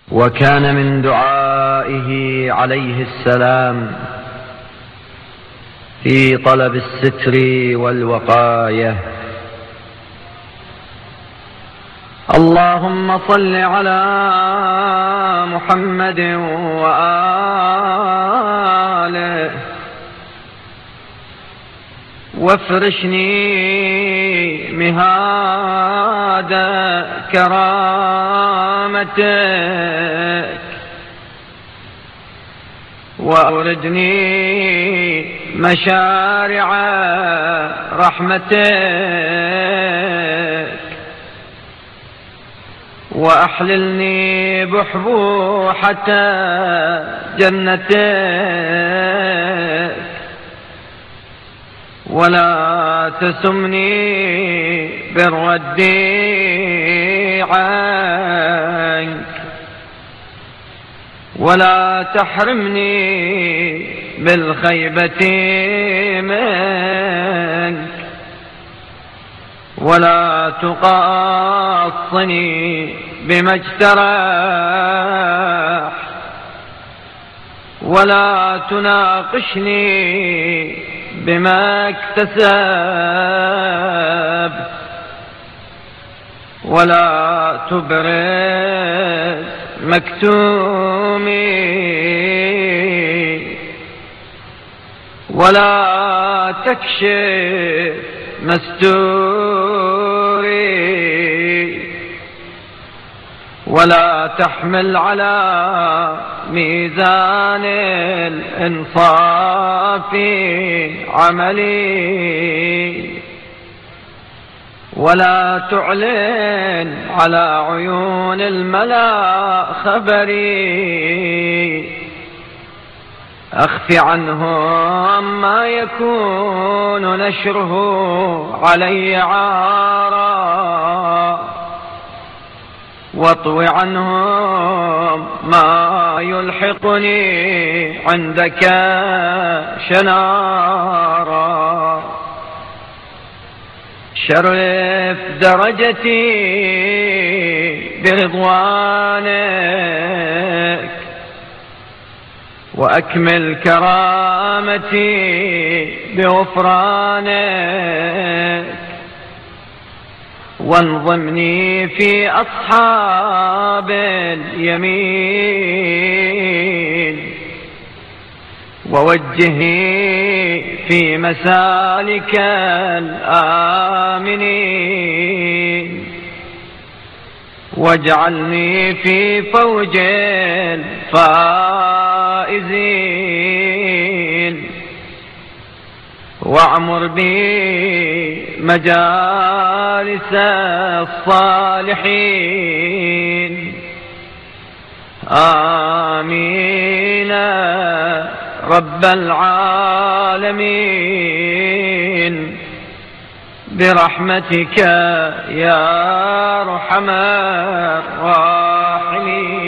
وكان من دعائه عليه السلام في طلب الستر والوقاية: اللهم صل على محمد وآله وافرشني مهاد كرامتك وأوردني مشارع رحمتك وأحللني بحبوحة جنتك ولا تسمني بالرد عنك ولا تحرمني بالخيبة منك ولا تقاصني بما اجترح ولا تناقشني بما اكتسب ولا تبرز مكتومي ولا تكشف مستوري ولا تحمل على ميزان الإنصاف عملي ولا تعلن على عيون الملا خبري أخفي عنهم ما يكون نشره علي عارا واطوي عنهم ما يلحقني عندك شنارا شرف درجتي برضوانك وأكمل كرامتي بغفرانك وانضمني في أصحاب اليمين ووجهني في مسالك الآمنين واجعلني في فوج الفائزين واعمر بي مجالس الصالحين آمين رب العالمين برحمتك يا أرحم الراحمين.